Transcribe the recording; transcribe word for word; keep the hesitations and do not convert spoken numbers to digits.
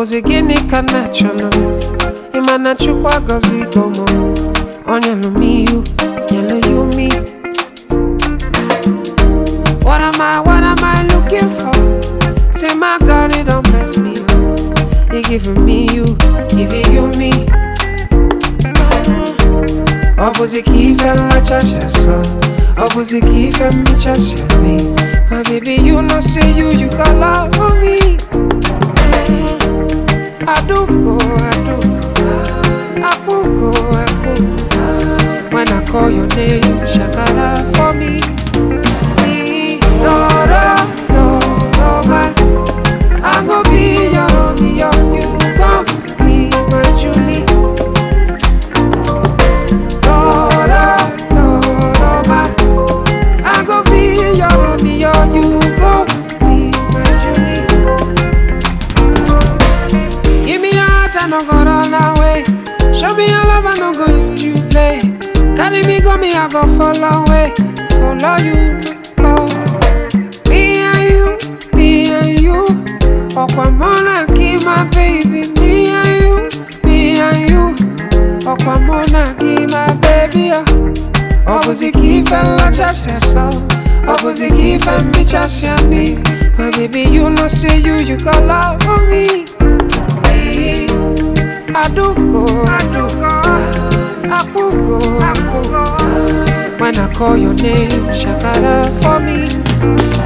Obuzi gini kana chono Imana chukwa gozi gomo Onya no me you, yellow you me. What am I, what am I looking for? Say my God, it don't mess me up. You giving me you, giving you me. Obuzi kife la chasha so Obuzi kife mi chasha me. My baby, you know say you, you got love for me. I do go, I do go, I could go, I could go. When I call your name, shakara for me. No, no, no, no, man. I go be your, be your, you go be my Julie. No, no, no, no, man. I go be your, be your, you go be my Julie. I no go run away. Show me your love, I no go use you play. Carry me, go me, I go follow away. Follow you, oh. Me and you, me and you. Okwamona, give my baby. Me and you, me and you. Okwamona, give my baby. Obuzi kife la chase so. Obuzi kife mi chase me. My baby, you know say you, you got love for me. I do go, I do go, I could go, I could go. When I call your name, shakara for me.